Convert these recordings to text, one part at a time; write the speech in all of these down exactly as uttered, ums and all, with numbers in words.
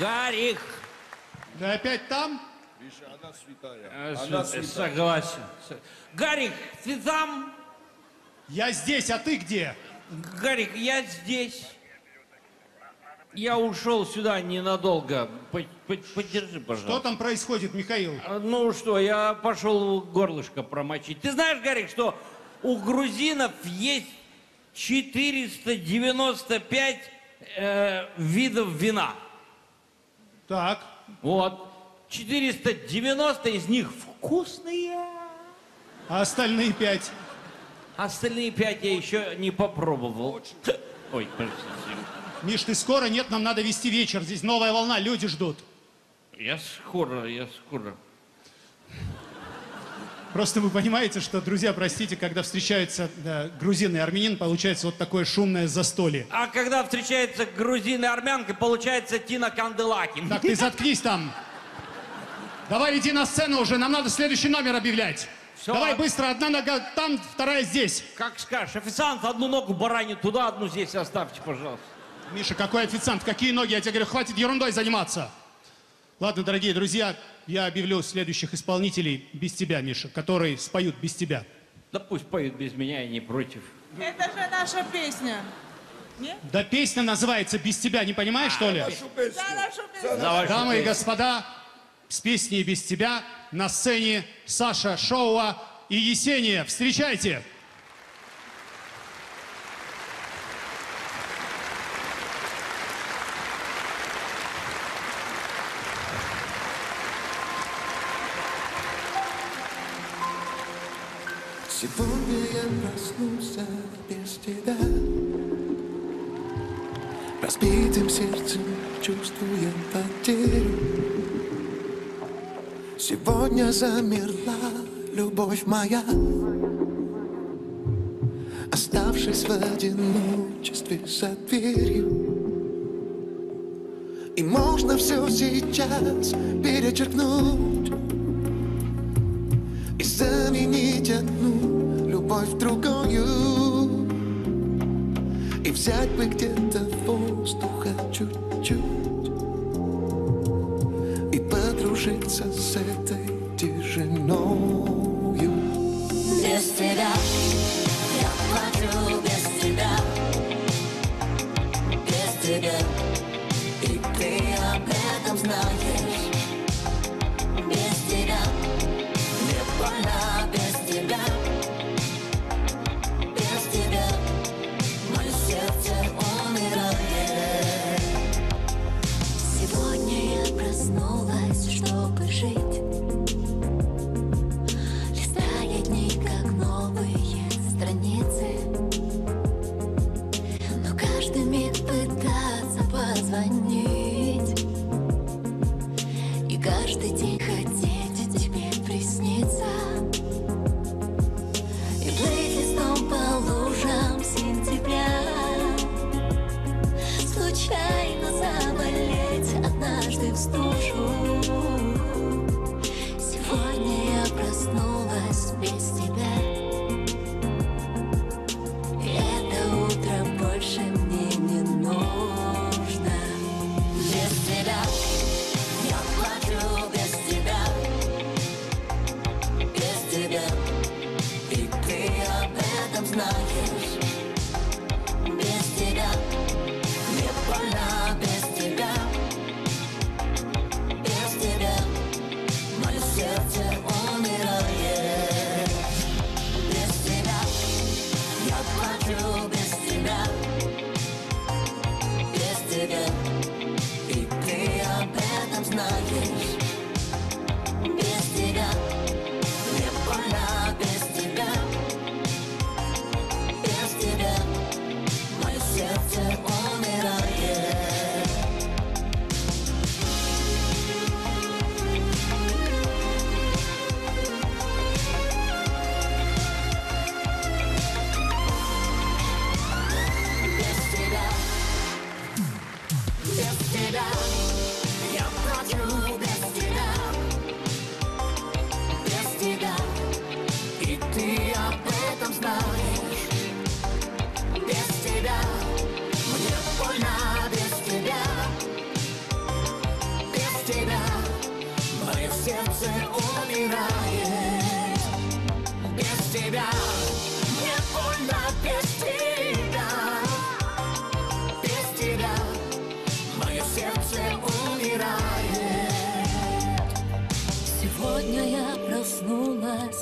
Гарик! Ты опять там? Миша, она святая. А, Она святая. святая. Согласен. Гарик, ты там? Я здесь, а ты где? Гарик, я здесь. Я ушел сюда ненадолго. По- по- Подержи, пожалуйста. Что там происходит, Михаил? А, Ну что, я пошел горлышко промочить. Ты знаешь, Гарик, что у грузинов есть четыреста девяносто пять э, видов вина. Так. Вот. четыреста девяносто из них вкусные. А остальные пять? Остальные пять я еще не попробовал. Ой, простите. Миш, ты скоро? Нет, нам надо вести вечер. Здесь новая волна, люди ждут. Я скоро, я скоро. Просто вы понимаете, что, друзья, простите, когда встречаются да, грузин и армянин, получается вот такое шумное застолье. А когда встречается грузин и армянка, получается Тина Канделаки. Так, ты заткнись там. Давай иди на сцену уже, нам надо следующий номер объявлять. Всё. Давай быстро, одна нога там, вторая здесь. Как скажешь. Официант, одну ногу баранит туда, одну здесь оставьте, пожалуйста. Миша, какой официант? Какие ноги? Я тебе говорю, хватит ерундой заниматься. Ладно, дорогие друзья, я объявлю следующих исполнителей без тебя, Миша, которые споют без тебя. Да пусть поют без меня, я не против. Это же наша песня. Нет? Да песня называется «Без тебя», не понимаешь, что ли? Нашу песню. За нашу песню. За вашу Дамы и песню. господа, с песней «Без тебя» на сцене Саша Шоуа и Есения. Встречайте! Сегодня я проснулся без тебя, разбитым сердцем чувствуя потерю. Сегодня замерла любовь моя, оставшись в одиночестве за дверью. И можно все сейчас перечеркнуть и заменить одну любовь другую, и взять бы где-то воздуха чуть-чуть и подружиться с этой тишиною. Без тебя я плачу, без тебя, без тебя, и ты об этом знаешь. Без тебя мне больно, без тебя, без тебя мое сердце умирает. Сегодня я проснулась, чтобы жить, листая дни, как новые страницы, но каждый миг пытаться позвонить и каждый день хотеть тебе присниться, и плейлистом по лужам сентября случайно заболеть однажды в стужу. Сегодня я проснулась без тебя, и это утро больше мне не нужно. Без тебя я плачу, без тебя, без тебя, и ты об этом знаешь. Без тебя мне больно, без тебя,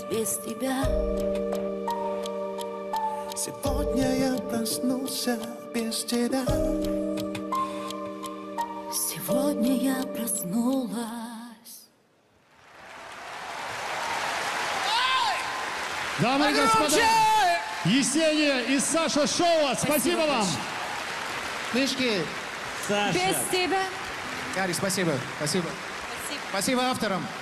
без тебя. Сегодня я проснулся без тебя. Сегодня я проснулась. Дамы и господа, Есения и Саша Шоуа, спасибо вам. Мишки, Саша. Без тебя. Гарик, спасибо. Спасибо. Спасибо авторам.